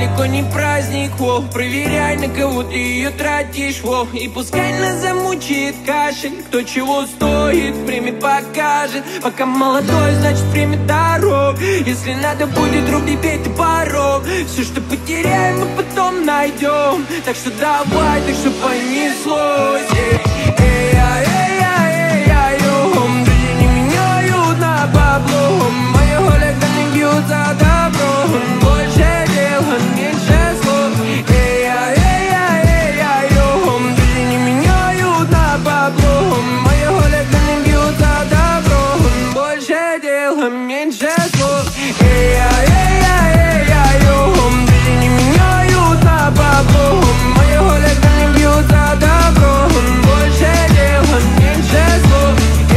далеко не праздник, во. Проверяй, на кого ты ее тратишь, во. И пускай нас замучает кашель, кто чего стоит, время покажет. Пока молодой, значит время дорог. Если надо будет, руби бей ты порог. Все, что потеряем, мы потом найдем. Так что давай, так что понеслось. Друзья не меняют на бабло. Мои хулиганы бьют за добро. Больше дел, меньше слов. Друзья не меняют на бабло. Мои хулиганы бьют за добро. Больше дел, меньше слов. Друзья не меняют на бабло. Мои хулиганы бьют за добро. Больше дел, меньше слов.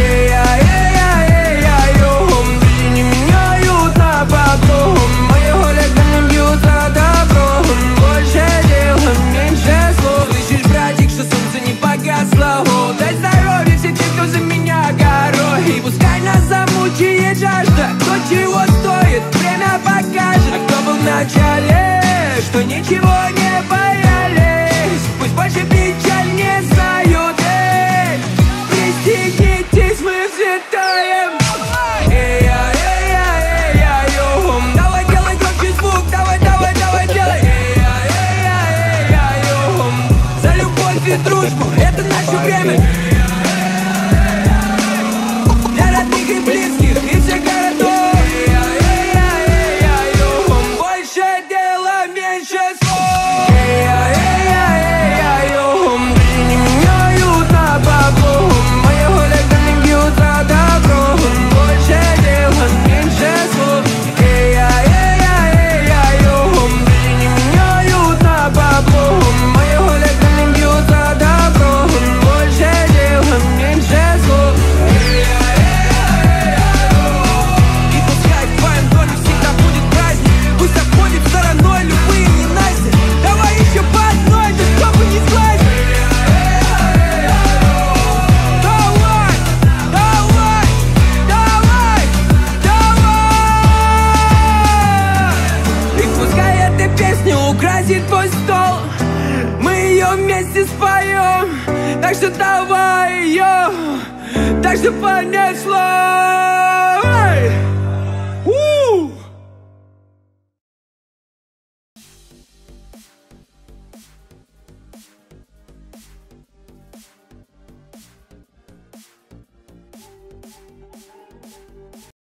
Друзья не меняют на бабло. Мои хулиганы бьют за добро. Больше дел, меньше слов. Слышишь, братик, что солнце не погасло? О, дай здоровья все те, кто за меня горой. И пускай нас замучает жажда, кто чего стоит, время покажет. А кто был в начале, что ничего не боялись, пусть больше печаль не знают. Пристегнитесь, мы взлетаем. Давай делай громче звук, давай делай. За любовь и дружбу, это наше время. Для родных и близких, и всех городов. Больше дела, меньше слов. Друзья не меняют на бабло. Мои хулиганы бьют за добро. Больше дела, меньше слов. Друзья не меняют на бабло. Мои хулиганы бьют за добро. Больше дела, меньше слов. И пускай в твоем доме всегда будет праздник. Пусть обходит стороной любые ненасти. Давай еще по одной, да чтобы не сглазить. И пускай эта песня украсит твой стол, мы ее вместе споем. Так что давай ее, так что понеслось.